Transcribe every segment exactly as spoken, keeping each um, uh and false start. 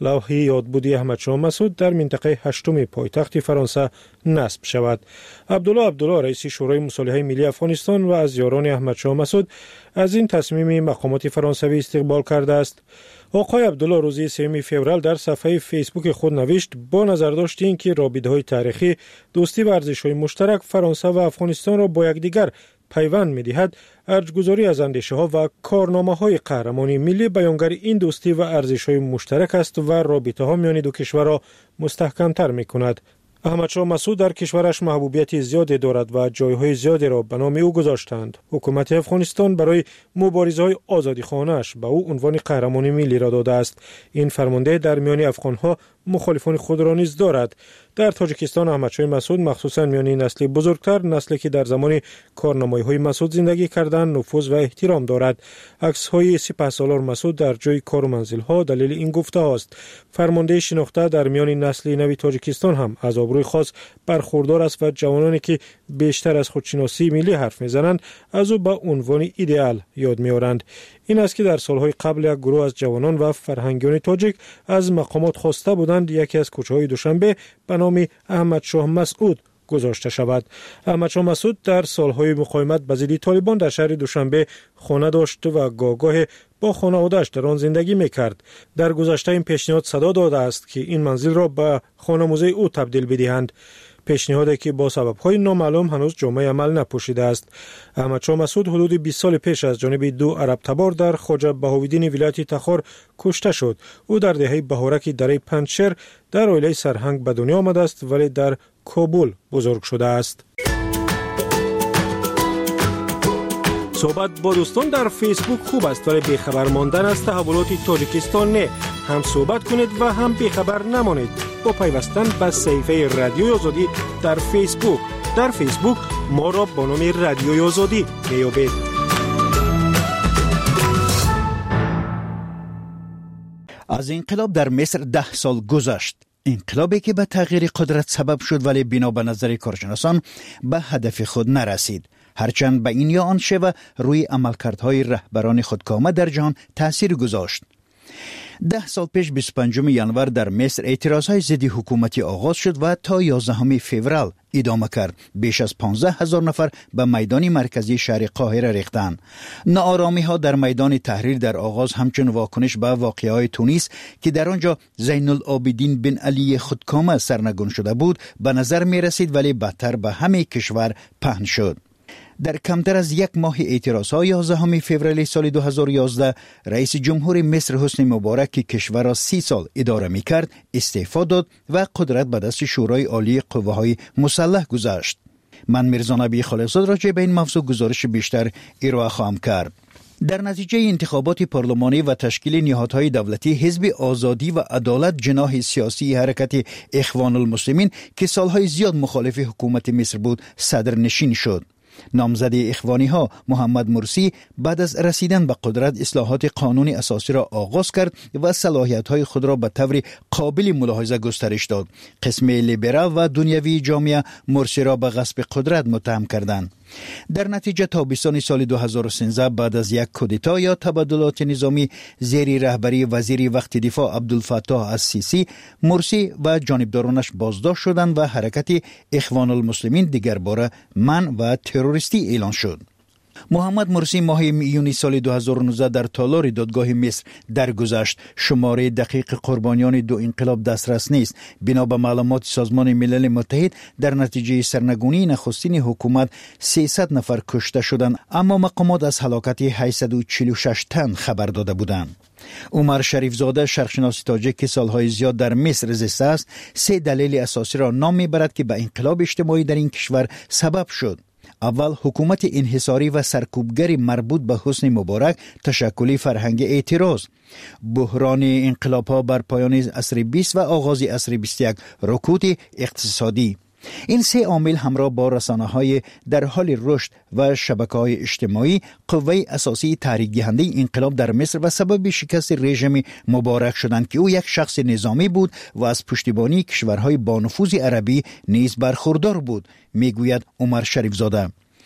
لوحه یادبودی احمدشاه مسعود در منطقه هشتم پایتخت فرانسه نصب شود. عبدالله عبدالله رئیس شورای مصالحه ملی افغانستان و از یاران احمدشاه مسعود از این تصمیم مقامات فرانسوی استقبال کرده است. آقای عبدالله روز سوم فوریه در صفحه فیسبوک خود نوشت با نظر داشت اینکه رابطه‌های تاریخی، دوستی و ارزش‌های مشترک فرانسه و افغانستان را با یکدیگر پیوند می‌دهد، ارجگذاری از اندیشه‌ها و کارنامه‌های قهرمانی ملی بیانگر این دوستی و ارزش‌های مشترک است و رابطه‌ها میان دو کشور را مستحکم‌تر می‌کند. احمدشاه مسعود در کشورش محبوبیت زیادی دارد و جایهای زیادی را به نام او گذاشتند. حکومت افغانستان برای مبارزه‌های آزادیخواهانه‌اش به او عنوان قهرمان ملی را داده است. این فرمانده در میان افغان‌ها مخالفان خود را نیز دارد. در تاجیکستان احمدشاه مسعود مخصوصا میان نسل بزرگتر، نسلی که در زمان کارنامه‌های مسعود زندگی کردند، نفوذ و احترام دارد. عکس‌های سپهسالار مسعود در جای کار و منزل‌ها دلیل این گفته است. فرمانده شناخته در میان نسل نوی تاجیکستان هم از آبروی خاص برخوردار است و جوانانی که بیشتر از خودشناسی ملی حرف می‌زنند از او به عنوان ایدئال یاد می‌آورند. این است که در سالهای قبل یک گروه از جوانان و فرهنگیان تاجیک از مقامات خواسته بودند یکی از کوچه‌های دوشنبه به نام احمدشاه مسعود گذاشته شود. احمدشاه مسعود در سالهای مقاومت به ضد طالبان در شهر دوشنبه خانه داشت و گاهگاه با خانواده‌اش در آن زندگی می‌کرد. در گذشته این پیشنهاد صدا داده است که این منزل را به خانه موزه او تبدیل بدهند. پیشنهادی که با سبب‌های نامعلوم هنوز جامعه عمل نپوشیده است. احمدشاه مسعود حدود بیست سال پیش از جانب دو عرب تبار در خواجه بهاوالدین ولایت تخار کشته شد. او در دهه بهارک دره پنجشیر در عائله سرهنگ به دنیا آمده است ولی در کابل بزرگ شده است. صحبت با دوستان در فیسبوک خوب است ولی بیخبر ماندن از تحولات تاجیکستان نه. هم صحبت کنید و هم بیخبر نمانید با پیوستن به صفحه رادیوی آزادی در فیسبوک. در فیسبوک ما را با نام رادیوی آزادی میابید. از انقلاب در مصر ده سال گذشت. انقلابی که به تغییر قدرت سبب شد ولی بنا به نظر کارشناسان به هدف خود نرسید. هرچند به این یا آن شیوه روی عملکردهای رهبران خودکامه در جهان تأثیر گذاشت. ده سال پیش بیست و پنجم ژانویه در مصر اعتراضهای ضد حکومتی آغاز شد و تا یازدهم فوریه ادامه کرد. بیش از پانزده هزار نفر به میدان مرکزی شهر قاهره ریختند. ناآرامی ها در میدان تحریر در آغاز همچون واکنش به واقعه های تونس که در آنجا زین العابدین بن علی خودکامه سرنگون شده بود به نظر می رسید ولی بدتر به همه کشور پهن شد. در کمتر از یک ماه اعتراض‌های یازدهم فوریه سال دو هزار و یازده رئیس جمهور مصر حسنی مبارک که کشور را سی سال اداره می‌کرد استعفا داد و قدرت به دست شورای عالی قوه‌های مسلح گذاشت. من میرزا نبی خالص‌زاده راجع به این موضوع گزارش بیشتر ارائه خواهم کرد. در نتیجه انتخابات پارلمانی و تشکیل نهادهای دولتی، حزب آزادی و عدالت جناح سیاسی حرکت اخوان المسلمین که سالهای زیاد مخالف حکومت مصر بود صدر نشین شد. نامزد اخوانی ها محمد مرسی بعد از رسیدن به قدرت اصلاحات قانون اساسی را آغاز کرد و صلاحیت های خود را به طور قابل ملاحظه گسترش داد. قسم لیبرال و دنیوی جامعه مرسی را به غصب قدرت متهم کردند. در نتیجه تابستان سال دو هزار و سیزده بعد از یک کودتا یا تبدلات نظامی زیر رهبری وزیر وقت دفاع عبدالفتاح السیسی، مرسی و جانبدارانش بازداشت شدند و حرکت اخوان المسلمین دیگر باره من و تروریستی اعلان شد. محمد مرسی ماه میون سال دو هزار و نوزده در تالار دادگاه مصر درگذشت. شماره دقیق قربانیان دو انقلاب دسترس نیست. بنا به معلومات سازمان ملل متحد در نتیجه سرنگونی نخستین حکومت سیصد نفر کشته شدند، اما مقامات از هلاکت هشتصد و چهل و شش تن خبر داده بودند. عمر شریفزاده شرقشناس تاجیک که سالهای زیاد در مصر زیسته است سه دلیل اساسی را نام میبرد که به انقلاب اجتماعی در این کشور سبب شد. اول، حکومت انحصاری و سرکوبگر مربوط به حسنی مبارک، تشکل فرهنگ اعتراض، بحران انقلاب ها بر پایان عصر بیست و آغاز عصر بیست و یک، رکود اقتصادی. این سه عامل همراه با رسانه‌های در حال رشد و شبکه‌های اجتماعی قوه اساسی تحریک دهنده انقلاب در مصر و سبب شکست رژیم مبارک شدند که او یک شخص نظامی بود و از پشتیبانی کشورهای با نفوذ عربی نیز برخوردار بود، میگوید عمر شریفزاده.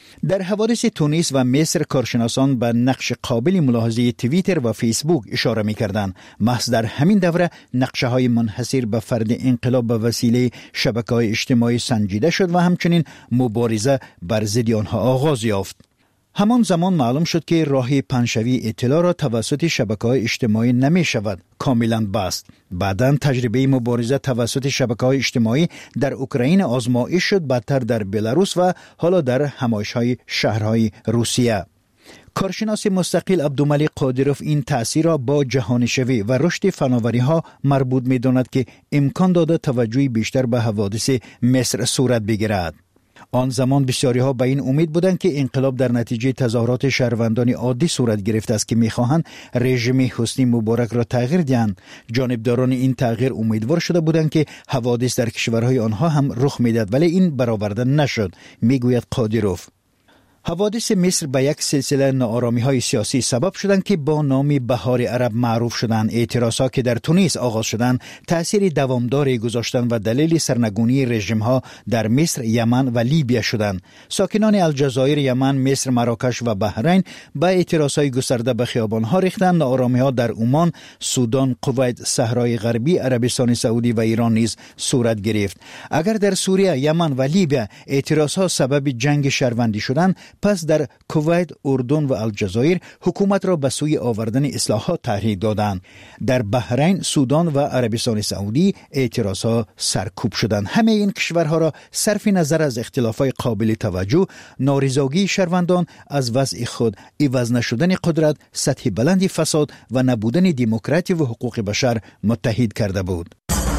در حوادث تونس و مصر کارشناسان به نقش قابل ملاحظه توییتر و فیسبوک اشاره می‌کردند. محض در همین دوره نقشه‌های منحصر به فرد انقلاب به وسیله شبکه‌های اجتماعی سنجیده شد و همچنین مبارزه بر ضد آنها آغاز یافت. همان زمان معلوم شد که راه پنشوی اطلاع را توسط شبکه‌های اجتماعی نمی شود کاملا بست. بعداً تجربه مبارزه توسط شبکه‌های اجتماعی در اوکراین آزمایش شد، بعدتر در بلاروس و حالا در همایش‌های شهرهای روسیه. کارشناس مستقل عبدالملک قادروف این تأثیر را با جهانشوی و رشد فناوری‌ها مربوط می‌داند که امکان داده توجهی بیشتر به حوادث مصر صورت بگیرد. آن زمان بسیاری ها به این امید بودند که انقلاب در نتیجه تظاهرات شهروندان عادی صورت گرفته است که می‌خواهند رژیم حسنی مبارک را تغییر دهند. جانبداران این تغییر امیدوار شده بودند که حوادث در کشورهای آنها هم رخ می‌دهد، ولی این برآورده نشد، میگوید قادروف. حوادث مصر به یک سلسله ناآرامی‌های سیاسی سبب شدند که با نام بهار عرب معروف شدند. اعتراضات که در تونس آغاز شدند تأثیر دوامداری گذاشتند و دلیل سرنگونی رژیم‌ها در مصر، یمن و لیبیا شدند. ساکنان الجزایر، یمن، مصر، مراکش و بحرین با اعتراضات گسترده به خیابان‌ها ریختند. ناآرامی‌ها در عمان، سودان، کویت، صحرای غربی، عربستان سعودی و ایران نیز صورت گرفت. اگر در سوریه، یمن و لیبیا اعتراضات سبب جنگ شهروندی شدند، پس در کویت، اردن و الجزایر حکومت را به سوی آوردن اصلاحات تحریک دادند. در بحرین، سودان و عربستان سعودی اعتراضات سرکوب شدند. همه این کشورها را صرف نظر از اختلافات قابل توجه، نارضایتی شهروندان از وضع خود، عوض نشدن قدرت، سطح بلندی فساد و نبودن دموکراسی و حقوق بشر متحد کرده بود.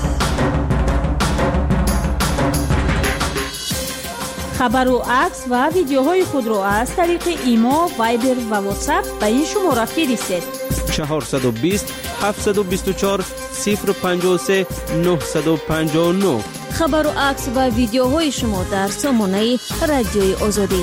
خبر و عکس و ویدیوهای خود را از طریق ایما، وایبر و واتساپ به این شماره فرستید: چهارصد و بیست هفتصد و بیست و چهار صفر پنجاه و سه نهصد و پنجاه و نه. خبر و عکس و ویدیوهای شما در سامانه رادیوی آزادی.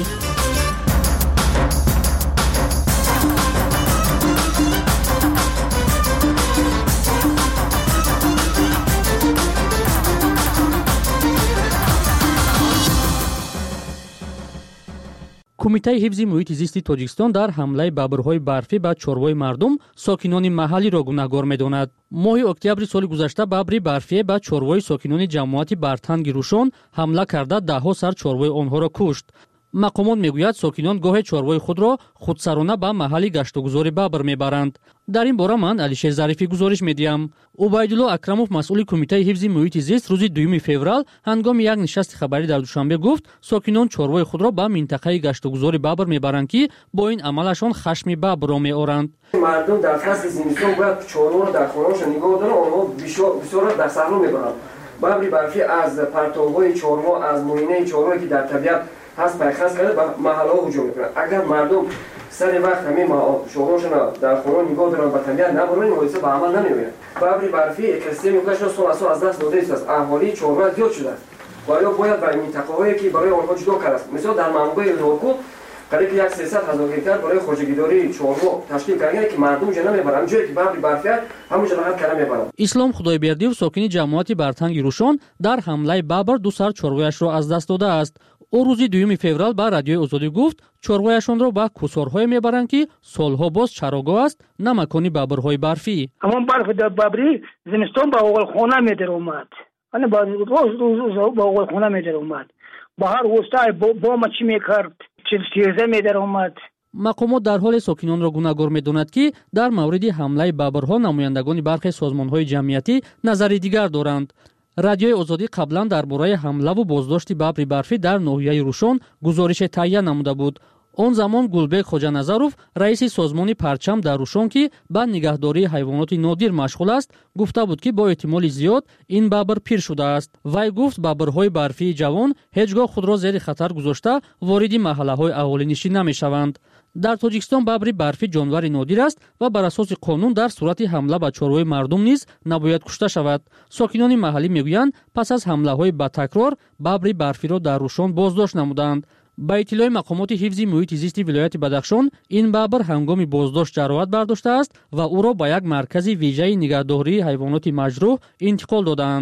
کمیته حفظ محیط زیست تاجیکستان در حمله ببرهای برفی به چاروای مردم ساکنان محلی را گناهکار می‌داند. ماه اکتبر سال گذشته ببری برفی به چاروای ساکنان جماعت برتنگ روشن حمله کرده ده سر چاروای آنها را کشت. مقامات میگوید ساکنان گاه چاروای خود را خودسرانه به محل گشتگذاری ببر میبرند. در این باره من علیشیر ظریفی گزارش میدیم. عبیدالله اکرموف مسئول کمیته حفظ محیط زیست روز دوم فوریه هنگام یک نشست خبری در دوشنبه گفت ساکنان چاروای خود را به منطقه گشتگذاری ببر میبرند که با این عملشان خشم ببر را میآورند. مردم در فصل زمستان باید چارو را در خانه‌شان نگاه دارند، آنها بسیار در صحرا میبرند. ببری برفی از پرتوهای چارو، از موینه چارو که در طبیعت هست پیخست کرده به محله‌ها هجوم میکنند. اگر مردم سر وقت همین شغلشون در خانه نگاه دارن به طبیعت نبرن، این حادثه به عمل نمیآید. ببری برفی اکسیستم میکنه سال از سال از دست داده است. اهالی چارو زیاد شده است. باید باید برای منطقه‌هایی که برای آنها جدا کرده است. مثلا در منبع لوکو قریب یک سیصد هزار هکتار برای خودجگیداری چارو تشکیل کردن که مردم جنا میبرن، جایی که ببری برفی همونجا فقط کلمه میبرن. اسلام خدایبردیو ساکن جماعت برتنگ روشن در حمله ببر دو سر چاروایش را از دست داده است. او روز دوم فوریه با رادیوی آزادی گفت چاروایشان را به کوسارهای میبرند که سالها باز چراگاه است، نه مکانی ببرهای برفی. همون برف در ببری زمستان با اول خانه میدر اومد. انا با روز روز با اول خانه میدر اومد. بهار وسطای با ما چی میکرد؟ چیزی میدر اومد. مقامات در حال ساکنان را گناهکار می‌دانند که در مورد حمله ببرها نمایندگان برخی سازمان‌های جمعیتی نظری دیگر دارند. رادیوی آزادی قبلا درباره حمله و بازداشت ببر برفی در ناحیه روشن گزارش تهیه نموده بود. آن زمان گلبک خوجانظروف رئیس سازمان پرچم در روشن که به نگهداری حیوانات نادر مشغول است گفته بود که با احتمال زیاد این ببر پیر شده است. وی گفت ببرهای برفی جوان هیچگاه خود را زیر خطر گذاشته وارد محله‌های اهالی نشین نمی‌شوند. در تاجیکستان ببر برفی جانور نادر است و بر اساس قانون در صورت حمله به چاروای مردم نیز نباید کشته شود. ساکنان محلی میگویند پس از حمله‌های با تکرار ببر برفی را در روشن بازداشت نمودند. با اطلاع مقامات حفظ محیط زیست ولایت بدخشان این ببر هنگام بازداشت جراحت برداشته است و او را به یک مرکز ویژه نگهداری حیوانات مجروح انتقال دادند.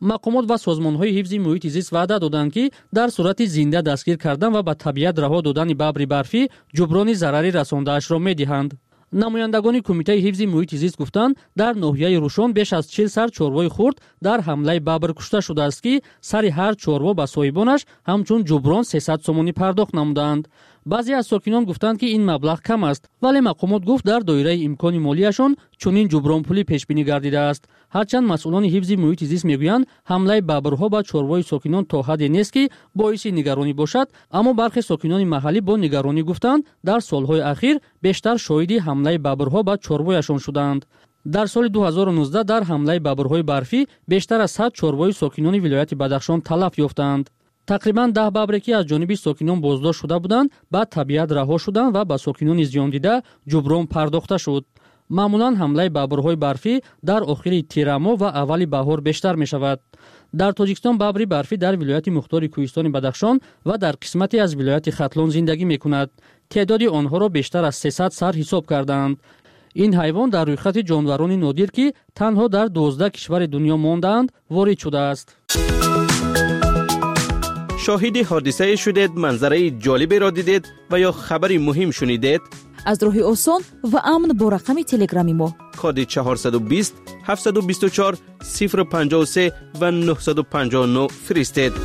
мақомот ва созмонҳои ҳифзи муҳити зист ваъда доданд ки дар сурати зинда дастгир кардан ва ба табиат раҳо додани бабри барфӣ ҷуброни зарари расондаашро медиҳанд. намояндагони кумитаи ҳифзи муҳити зист гуфтанд, дар ноҳияи Рушон беш аз чил сар чорвои хурд дар ҳамлаи бабр кушта шудааст ки сари ҳар чорво ба соҳибонаш ҳамчун ҷуброн сесад сомонӣ пардохт намуданд. баъзе аз сокинон гуфтанд ки ин маблағ кам аст, вале мақомот гуфт дар доираи имкони молияшон чунин ҷубронпулӣ пешбинӣ гардидааст. ҳарчанд масъулони ҳифзи муҳити зист мегӯянд ҳамлаи бабрҳо ба чорвои сокинон то ҳадде нест ки боиси нигаронӣ бошад, аммо бархе сокинони маҳаллӣ бо нигаронӣ гуфтанд, дар солҳои ахир бештар шоҳиди ҳамлаи бабрҳо ба чорвояшон шуданд. дар соли ду ҳазору нуздаҳ дар ҳамлаи бабрҳои барфӣ бештар аз сад чорвои сокинони вилояти Бадахшон талаф ёфтанд. тақрибан даҳ бабре ки аз ҷониби сокинон боздошт шуда буданд, ба табиат раҳо шуданд ва ба сокинони зиёндида ҷуброн пардохта шуд. маъмулан ҳамлаи бабрҳои барфӣ дар охири тирамоҳ ва аввали баҳор бештар мешавад. дар Тоҷикистон бабри барфӣ дар вилояти мухтори Кӯҳистони Бадахшон ва дар қисмате аз вилояти Хатлон зиндагӣ мекунад. теъдоди онҳоро бештар аз сесад сар ҳисоб карданд. ин ҳайвон дар рӯйхати ҷонварони нодир ки танҳо дар дуздаҳ кишвари дунё мондаанд ворид шудааст. شاهد حادثه شدید، منظره جالبی را دیدید و یا خبری مهم شنیدید؟ از راه آسان و امن با رقم تلگرامی ما کد چهارصد و بیست هفتصد و بیست و چهار صفر پنجاه و سه و نهصد و پنجاه و نه فرستید.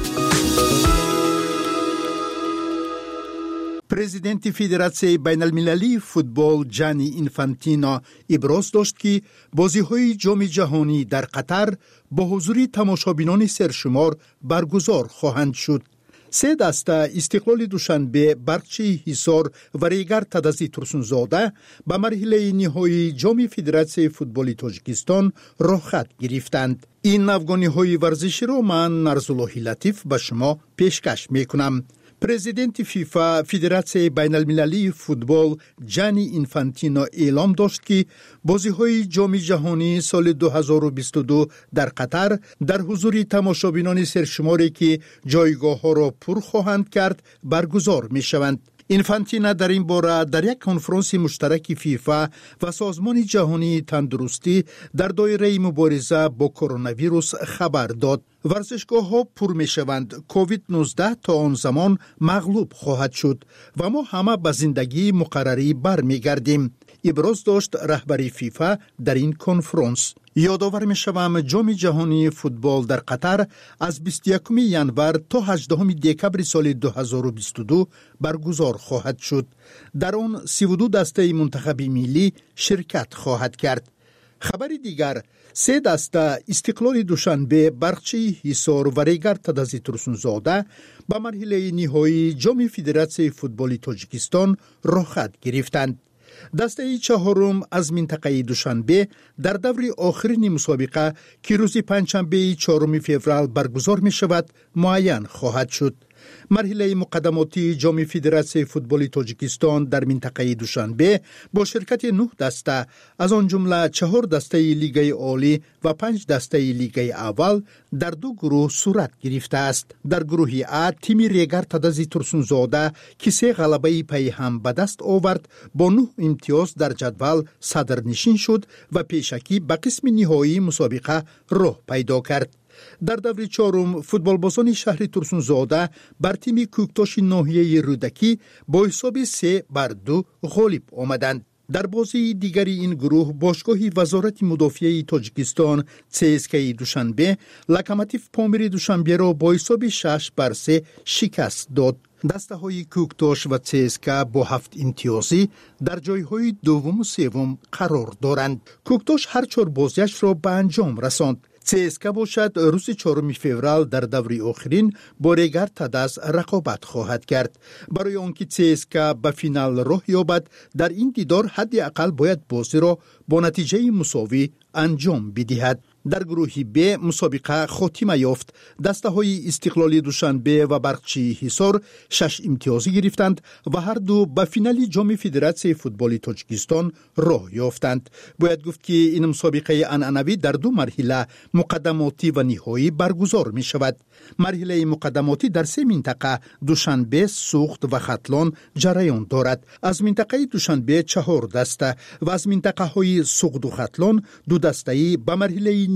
президенти Федератсияи байналмилалии футбол Ҷани Инфантино иброз дошт ки бозиҳои ҷоми ҷаҳонӣ дар Қатар бо ҳузури тамошобинони сершумор баргузор хоҳанд шуд. се даста Истиқлоли Душанбе, Барқчии Ҳисор ва Регар Тадази Турсунзода ба марҳилаи ниҳоии ҷоми Федератсияи футболи Тоҷикистон роҳхат гирифтанд. ин афғониҳои варзиширо ман Нарзуллоҳи Латиф ба шумо пешкаш мекунам. президенти фифа Федератсияи байналмилалии футбол Ҷани Инфантино эълом дошт ки бозиҳои ҷоми ҷаҳонии соли ду ҳазору бисту ду дар Қатар дар ҳузури тамошобинони сершуморе ки ҷойгоҳҳоро пур хоҳанд кард баргузор мешаванд. Инфантина дар ин бора дар як конфронси муштараки фифа ва Созмони ҷаҳонии тандурустӣ дар доираи мубориза бо коронавирус хабар дод. варзишгоҳҳо пур мешаванд, ковид нуздаҳ то он замон мағлуб хоҳад шуд ва мо ҳама ба зиндагии муқаррарӣ бармегардем, иброз дошт раҳбари фифа дар ин конфронс. ёдовар мешавам, ҷоми ҷаҳонии футбол дар Қатар аз бисту якуми январ то ҳаждаҳуми декабри соли ду ҳазору бисту ду баргузор хоҳад шуд. дар он сиву ду дастаи мунтахаби миллӣ ширкат хоҳад кард. хабари дигар, се даста Истиқлоли Душанбе, Барқчии Ҳисор ва Регар Тадази Турсунзода ба марҳилаи ниҳоии ҷоми Федератсияи футболи Тоҷикистон роҳхат гирифтанд. дастаи чаҳорум аз минтақаи Душанбе дар даври охирини мусобиқа ки рӯзи панҷшанбеи чоруми феврал баргузор мешавад муайян хоҳад шуд. марҳилаи муқаддамотии ҷоми Федератсияи футболи Тоҷикистон дар минтақаи Душанбе бо ширкати нӯҳ даста, аз он ҷумла чаҳор дастаи Лигаи Олӣ ва панҷ дастаи Лигаи Аввал дар ду гурӯҳ сурат гирифтааст. дар гурӯҳи А тими Регар Тадази Турсунзода ки се ғалабаи пайҳам ба даст овард, бо нӯҳ имтиёз дар ҷадвал садрнишин шуд ва пешакӣ ба қисми ниҳоии мусобиқа роҳ пайдо кард. дар даври чорум футболбозони шаҳри Турсунзода бар тими Кӯктоши ноҳияи Рӯдакӣ бо ҳисоби се бар ду ғолиб омаданд. дар бозии дигари ин гурӯҳ бошгоҳи Вазорати мудофиаи Тоҷикистон ЦСКаи Душанбе Локомотив Помири Душанберо бо ҳисоби шаш бар се шикаст дод. дастаҳои Кӯктош ва ЦСКА бо ҳафт имтиёзӣ дар ҷойҳои дуввуму севум қарор доранд. Кӯктош ҳар чор бозиашро ба анҷом расонд. ЦСКА бошад рӯзи чоруми феврал дар даври охирин бо Регар Тадаз рақобат хоҳад кард. барои он ки ЦСКА ба финал роҳ ёбад, дар ин дидор ҳадди ақал бояд бозиро бо натиҷаи мусовӣ анҷом бидиҳад. дар гурӯҳи Б мусобиқа хотима ёфт. дастаҳои Истиқлоли Душанбе ва Барқчии Ҳисор шаш имтиёзӣ гирифтанд ва ҳар ду ба финали ҷоми Федератсияи футболи Тоҷикистон роҳ ёфтанд. бояд гуфт ки ин мусобиқаи анъанавӣ дар ду марҳила муқаддамотӣ ва ниҳоӣ баргузор мешавад. марҳилаи муқаддамотӣ дар се минтақа Душанбе, Суғд ва Хатлон ҷараён дорад. аз минтақаи Душанбе чаҳор даста ва аз минтақаҳои Суғду Хатлон ду дастаи ба марҳилаи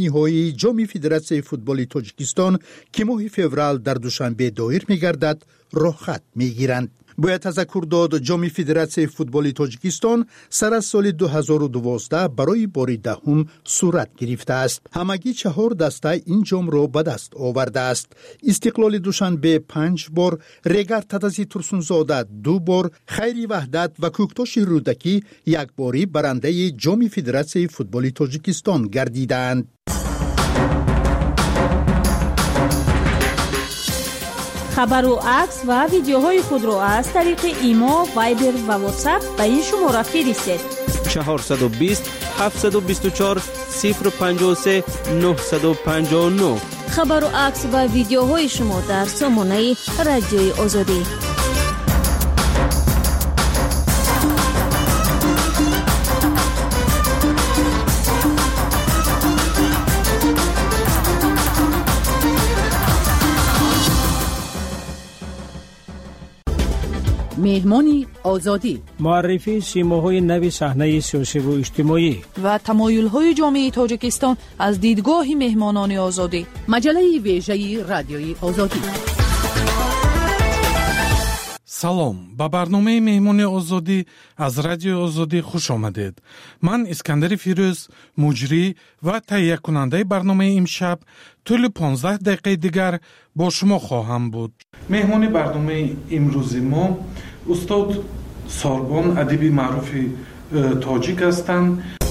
نهایی جام فدراسیون فوتبال تاجیکستان که ماه فوریه در دوشنبه دایر می‌گردد راه خط می‌گیرند. باید تذکر داد جام فدراسیون فوتبال تاجیکستان سر از سال دو هزار و دوازده برای بار دهم صورت گرفته است. همگی چهار دسته این جام را به دست آورده است. استقلال دوشنبه پنج بار، رگر تدزی ترسونزاده دو بار، خیری وحدت و کوکتاش رودکی یک باری برنده جام فدراسیون فوتبال تاجیکستان گردیدند. خبر و عکس و ویدیوهای خود را از طریق ایما، وایبر و واتساپ به این شماره فرستید. چهارصد و بیست هفتصد و بیست و چهار صفر پنجاه و سه نهصد و پنجاه و نه. خبر و عکس و ویدیوهای شما در سامانه رادیوی آزادی. مهمانی آزادی، معرفی سیماهای نوی صحنه سیاسی و اجتماعی و تمایل‌های جامعه تاجیکستان از دیدگاه مهمانان آزادی. مجله ویژه رادیوی آزادی. салом, ба барномаи меҳмони озодӣ аз радиои озодӣ хуш омадед. Ман Искандари Фирӯз, муҷрӣ ва таҳиякунандаи барномаи имшаб тӯли понздаҳ дақиқаи дигар бо шумо хоҳам буд. меҳмони барномаи имрӯзи мо устод Сорбон, адиби маъруфи тоҷик ҳастанд.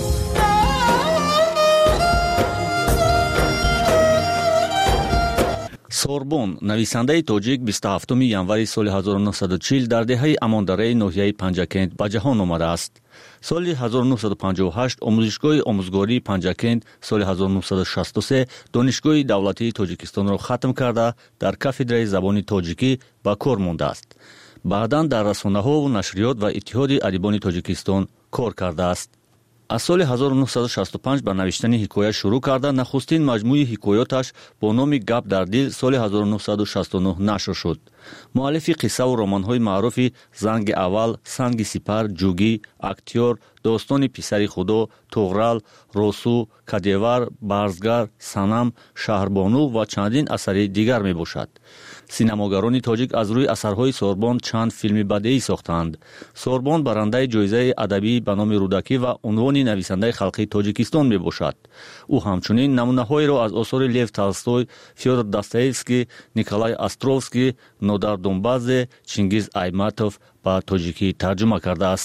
Сорбон, нависандаи тоҷик, бисту ҳафтуми январи соли ҳазору нуҳсаду чил дар деҳаи Амондараи ноҳияи Панҷакент ба ҷаҳон омадааст. соли ҳазору нуҳсаду панҷоҳу ҳашт омӯзишгоҳи омӯзгории Панҷакент, соли ҳазору нуҳсаду шасту се донишгоҳи давлатии Тоҷикистонро хатм карда, дар кафедраи забони тоҷикӣ ба кор мондааст. баъдан дар расонаҳову нашриёт ва иттиҳоди адибони Тоҷикистон кор кардааст. аз соли ҳазору нуҳсаду шасту панҷ ба навиштани ҳикоя шурӯъ карда, нахустин маҷмӯи ҳикоёташ бо номи «Гап дар дил» соли ҳазору нуҳсаду шасту нӯҳ нашр шуд. муаллифи қиссаву романҳои маъруфи «Занги аввал», «Санги сипар», «Ҷугӣ», «Актёр», «Достони писари худо», «Туғрал», «Росу», «Кадевар», «Барзгар», «Санам», «Шаҳрбону» ва чандин асари дигар мебошад. синамогарони тоҷик аз рӯи асарҳои Сорбон чанд филми бадеӣ сохтаанд. Сорбон барандаи ҷоизаи адабӣ ба номи Рудакӣ ва унвони нависандаи халқи Тоҷикистон мебошад. ӯ ҳамчунин намунаҳоеро аз осори Лев Толстой, Фёдор Достоевский, Николай Островский, Нодар Донбадзе, Чингиз Айматов ба тоҷикӣ тарҷума кардааст.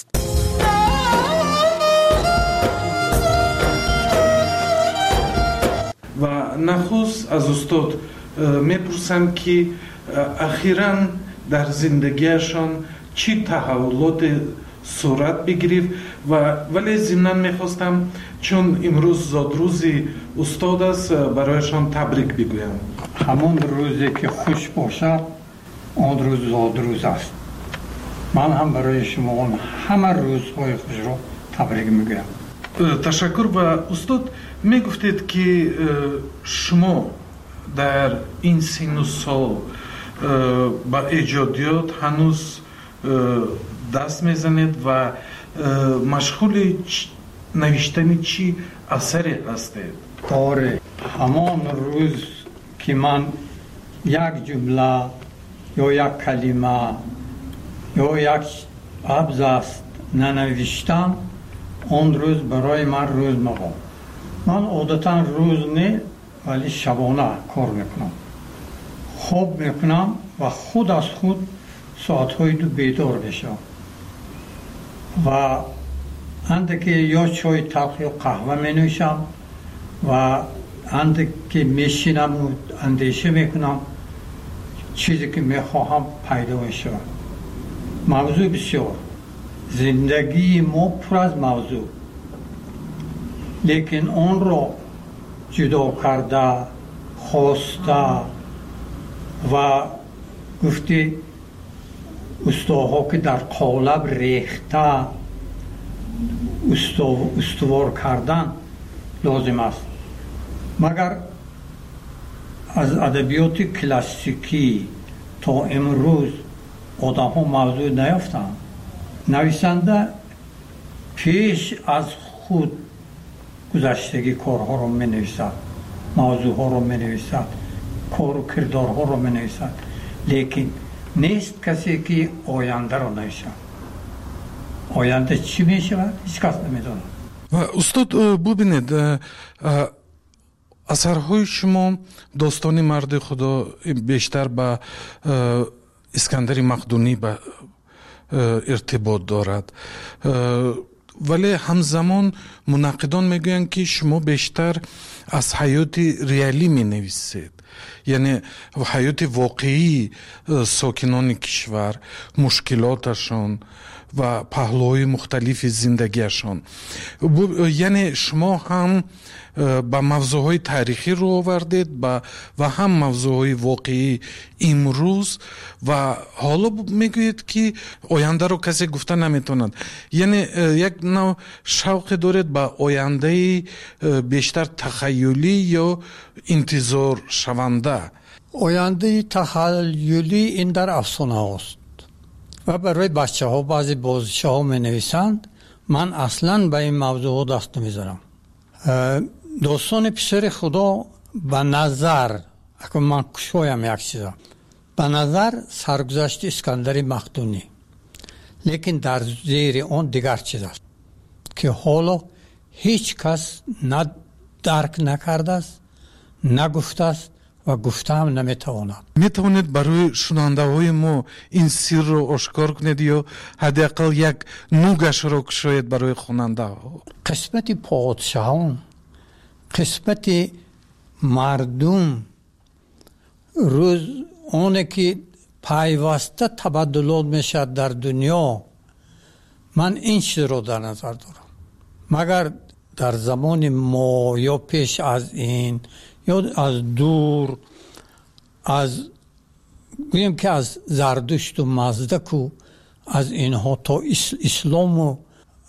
ва нахуст аз устод мепурсам ки ахиран дар зиндагиашон чӣ таҳаввулоте сурат бигирифт ва вале зимнан мехостам, чун имрӯз зодрӯзи устод аст, барояшон табрик бигӯям. ҳамон рӯзе ки хуш бошад, он рӯз зодрӯз аст. ман ҳам барои шумо ҳама рӯзҳои хушро табрик мегӯям. ташаккур. ва устод мегуфтед ки шумо дар ин синну сол ба эҷодиёт ҳанӯз даст мезанед ва машғули навиштани чӣ асаре ҳастед? оре, ҳамон рӯз ки ман як ҷумла ё як калима ё як абзац нанавиштам, он рӯз барои ман рӯз мабод. ман одатан рӯз не, вали шабона кор мекунам. хоб мекунам ва худ аз худ соатҳои ду бедор мешавам ва андаке ё чой талх ё қаҳва менӯшам ва андаке мешинаму андеша мекунам, чизе ки мехоҳам пайдо мешавад. мавзӯъ бисёр, зиндагии мо пур аз мавзӯъ, лекин онро ҷудо карда, хоста ва гуфти устоҳо ки дар қолаб рехта устувор кардан лозим аст. магар аз адабиёти классикӣ то имрӯз одамҳо мавзӯъ наёфтанд. нависанда пеш аз худ гузаштагӣ корҳоро менависад موضوع رو می نویسد، کار و کردار ها رو می نویسد، لیکن نیست کسی که آینده رو نویسد. آینده چی می شود؟ هیچ کس نمی داند. و استاد ببینید اثرهای شما داستان مرد خدا بیشتر به اسکندر مقدونی به ارتباط دارد، ولی همزمان منقدان میگویند که شما بیشتر از حیات ریالی می نویسید، یعنی حیات واقعی ساکنان کشور، مشکلاتشان و پهلوهای مختلف زندگیشان. یعنی شما هم با موضوعهای تاریخی رو آوردید و هم موضوعهای واقعی امروز و حالا میگویید که آینده رو کسی گفته نمیتوند، یعنی یک نوع شوق دارید با آینده بیشتر تخیلی یا انتظار شونده؟ آینده تخیلی این در افسانه است و برای بچه ها بعضی بازیچه ها می نویسند. من اصلا به این موضوع دست نمیذارم. داستان پسر خدا به نظر اگر من کشویم یک چیزا به نظر سرگذشت اسکندر مقدونی، لیکن در زیر آن دیگر چیز است که حالا هیچ کس نه درک نکرده است، نه گفته است و گفته هم نمیتواند. میتوانید برای شنونده های ما این سر رو آشکار کنید یا حداقل یک نوگش رو کشید برای خواننده ها؟ قسمت پادشاهان، قسمت مردم، روز اونه که پیوسته تبادلات میشد در دنیا، من این چیز رو در نظر دارم. مگر در زمان ما یا پیش از این یا از دور، از گویم که از زردشت و مزدک و از اینها تا اسلام و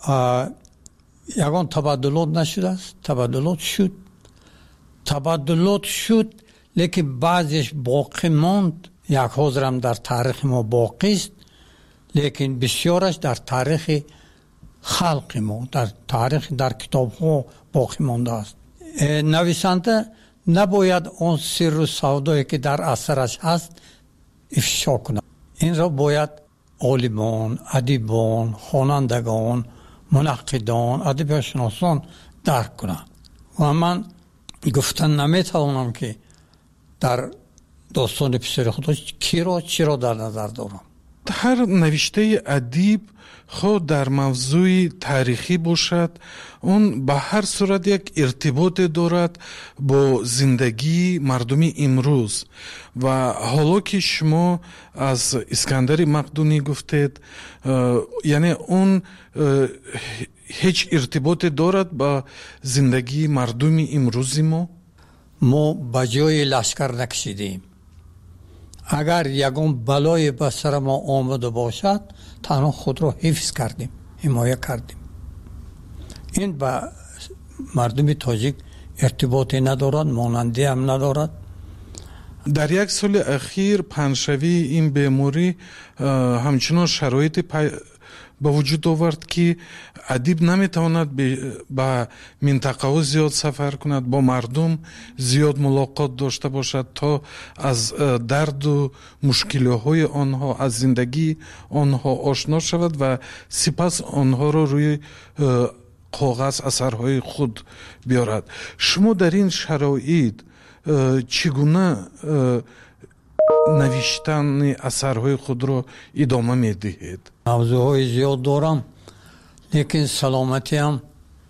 یگان تبادلات نشده است. تبادلات شد تبادلات شد لیکن بعضش باقی ماند. یک حاضرم در تاریخ ما باقی است، لیکن بسیارش در تاریخ خلق ما، در تاریخ در کتاب ها باقی مانده است. نویسنده نباید آن سر و سودایی که در اثرش هست افشا کند. این را باید عالمان، ادیبان، خوانندگان، منقدان، ادبیاتشناسان درک کنند و من گفتن نمیتوانم که در داستان پسر خدا کی را چی را در نظر دارم. هر نوشته ادیب خود در موضوع تاریخی باشد، اون به هر صورت یک ارتباط دارد با زندگی مردمی امروز و حالا که شما از اسکندر مقدونی گفتید، یعنی اون هیچ ارتباط دارد با زندگی مردمی امروزی ما؟ ما به جای لشکر نکشیدیم. اگر یگان بلای به سر ما آمده باشد تنها خود را حفظ کردیم، حمایه کردیم. این به مردم تاجیک ارتباطی ندارد، مانندی هم ندارد. در یک سال اخیر پنشوی این بیماری همچنان شرایط پی... به وجود آورد که ادیب نمیتواند به منطقه ها زیاد سفر کند، با مردم زیاد ملاقات داشته باشد تا از درد و مشکلهای آنها، از زندگی آنها آشنا شود و سپس آنها را روی کاغذ اثرهای خود بیارد. شما در این شرایط چگونه نوشتن اثرهای خود را ادامه می دهید؟ موضوعهای زیاد دارم، لیکن سلامتی هم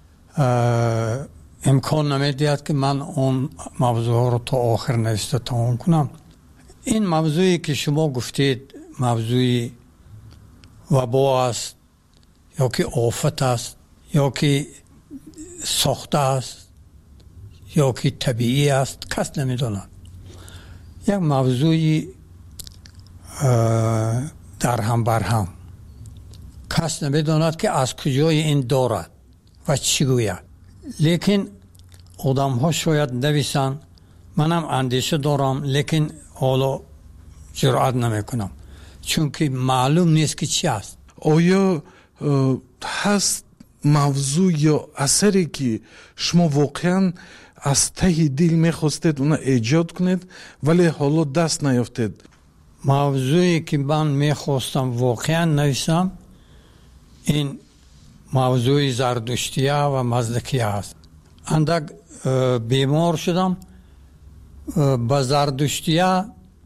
امکان نمی دهد که من اون موضوع را تا آخر نوشته تمام کنم. این موضوعی که شما گفتید موضوعی وبا است یا که آفت است یا که ساخته است یا که طبیعی است کس نمی داند. یک موضوعی در هم بر هم کس نمی داند که از کجای این دارد و چی گوید، لیکن آدم ها شاید نویسن. منم اندیشه دارم لیکن حالا جرأت نمی کنم چون که معلوم نیست که چی است. آیا هست موضوع یا اثری که شما واقعا از ته دل میخواستید اونا ایجاد کنید ولی حالا دست نیافتید؟ موضوعی که من میخواستم واقعا نویسم این موضوع زردشتیه و مزدکیه است. اندک بیمار شدم، با زردشتیه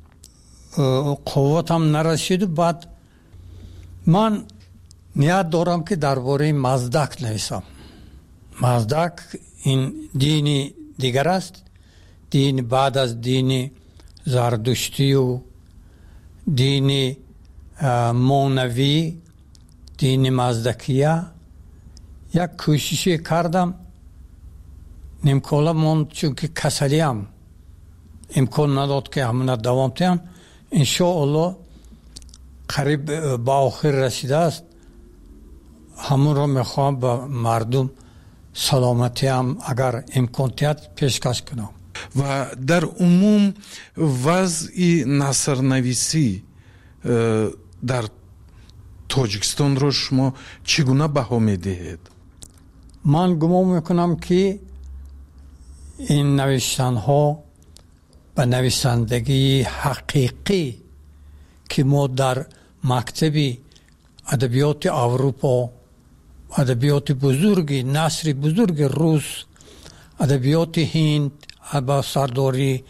قوتم نرسید. بعد من نیت دارم که درباره مزدک نویسم. مزدک این دینی دیگر است، دین بعد از دین زردشتی و دین مونوی، دین مزدکیه. یک کوششی کردم، نمکالا من چون که کسلیم امکان نداد که همون دوام تیم. انشاءالله قریب با آخر رسیده است. همون را میخوام با مردم سلامتی هم اگر امکانیت پیشکش کنم. و در عموم وضع نثرنویسی در تاجیکستان رو شما چگونه بها میدهید؟ من گمان میکنم که این نوشتن ها به نویسندگی حقیقی که ما در مکتب ادبیات اروپا، ادبیات بزرگی، نثر بزرگ روس، ادبیات هند با سرداری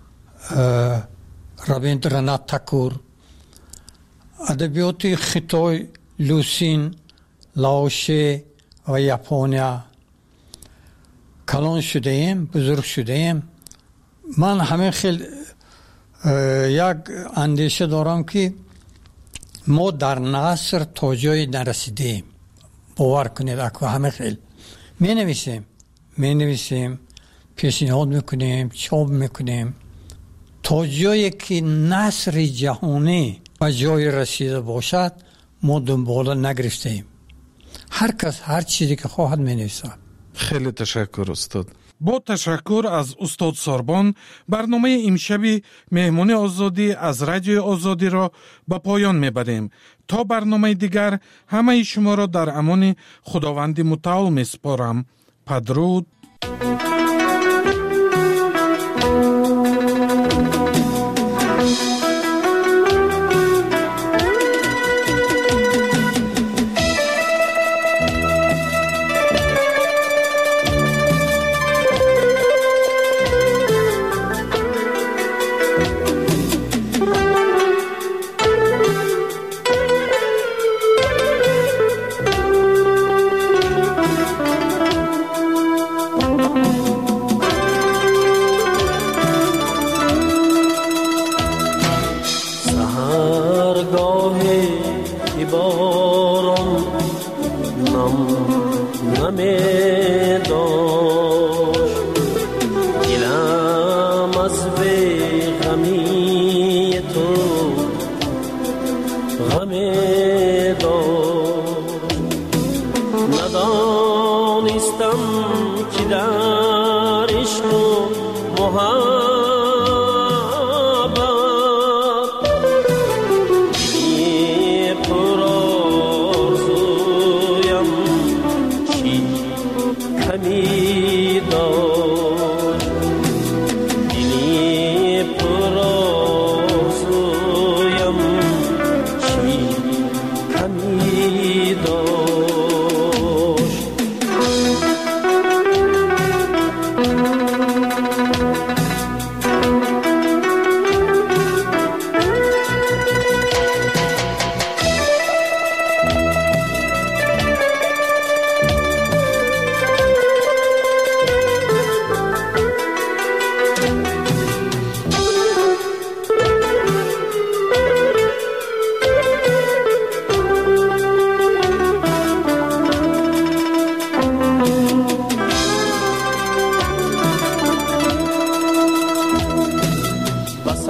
رابیندرانات تاکور، ادبیات خطای لوسین، لاوشه و یاپونیا کلان شده ایم، بزرگ شده ایم. من همه خیلی یک اندیشه دارم که ما در نثر تا جایی نرسیدیم. باور کنید اکو همه خیلی می نویسیم می نویسیم پیشنهاد میکنیم، چاپ میکنیم تا جایی که نثر جهانی و جای رسیده باشد ما دنبال نگرفتیم. هر کس هر چیزی که خواهد می نویسد. خیلی تشکر استاد. با تشکر از استاد ساربان، برنامه امشبی مهمون آزادی از رادیوی آزادی را به پایان میبریم. تا برنامه دیگر همه شما را در امان خداوند متعال میسپارم. بدرود.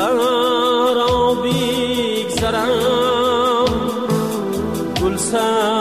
سرم گل سر